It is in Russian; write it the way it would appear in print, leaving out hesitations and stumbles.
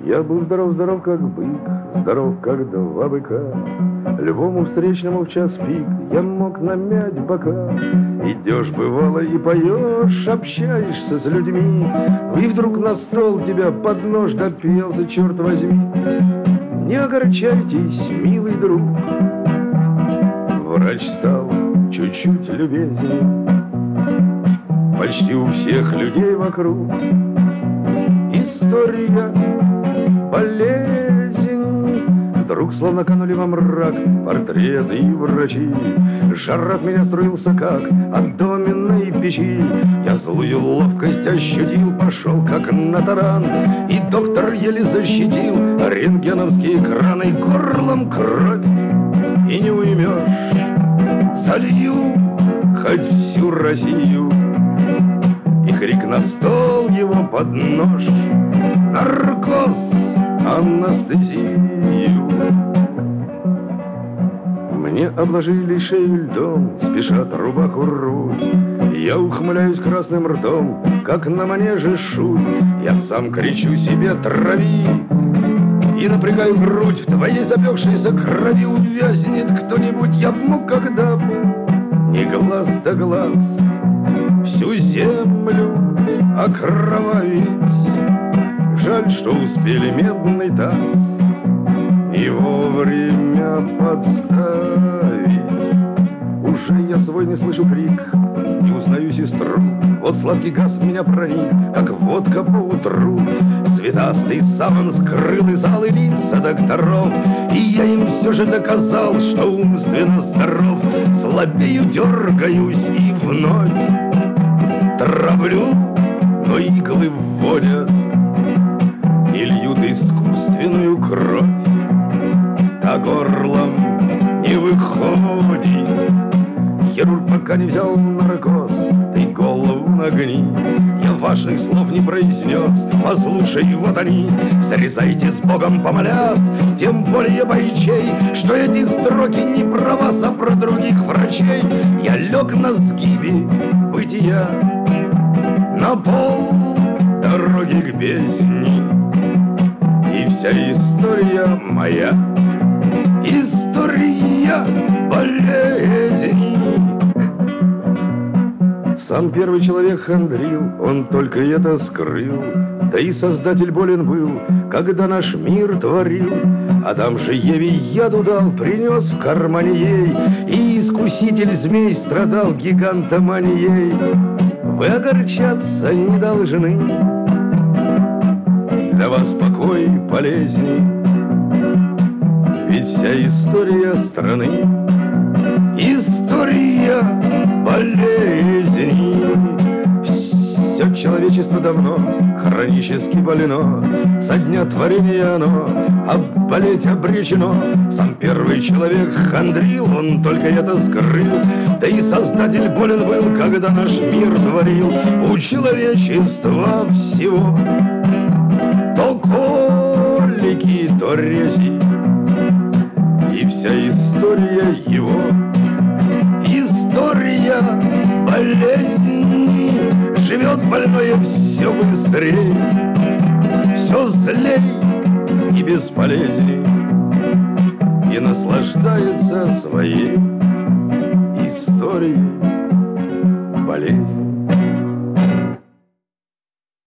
Я был здоров, как бык, здоров, как два быка. Любому встречному в час пик я мог намять бока. Идешь, бывало, и поешь, общаешься с людьми, и вдруг на стол тебя под нож допелся, черт возьми. Не огорчайтесь, милый друг. Врач стал чуть-чуть любезней. Почти у всех людей вокруг история болезнь. Вдруг словно канули во мрак портреты и врачи. Жар от меня струился, как от доменной печи. Я злую ловкость ощутил, пошел как на таран, и доктор еле защитил рентгеновские краны. Горлом кровь и не уймешь, залью хоть всю Россию. И крик на стол его под нож: наркоз, анестезию. Мне обложили шею льдом, спешат рубаху рвуть. Я ухмыляюсь красным ртом, как на манеже шут. Я сам кричу себе: трави! И напрягаю грудь, в твоей запекшейся крови увязнет кто-нибудь. Я б мог когда б не глаз да глаз всю землю окровавить. Жаль, что успели медный таз не вовремя подставить. Уже я свой не слышу крик, не узнаю сестру. Вот сладкий газ в меня проник, как водка по утру. Цветастый саван скрыл из залы лица докторов, и я им все же доказал, что умственно здоров. Слабею, дергаюсь и вновь травлю, но иглы вводят и льют искусственную кровь. А горлом не выходит. Хирург пока не взял наркоз, ты голову нагни. Я важных слов не произнес, послушай, вот они. Срезайте с Богом помолясь, тем более бойчей, что эти строки не про вас, а про других врачей. Я лег на сгибе бытия, на пол дороги к бездне, и вся история моя история болезни. Сам первый человек хандрил, он только это скрыл. Да и Создатель болен был, когда наш мир творил. Адам же Еве яду дал, принес в кармане ей, и искуситель змей страдал гигантоманией. Вы огорчаться не должны, для вас покой полезней. Ведь вся история страны история болезней. Все человечество давно хронически больно, со дня творения оно болеть обречено. Сам первый человек хандрил, он только это скрыл. Да и Создатель болен был, когда наш мир творил. У человечества всего то колики, то рези, и вся история его история болезни. Живет больное все быстрее, все злей и бесполезней, и наслаждается своей историей болезни.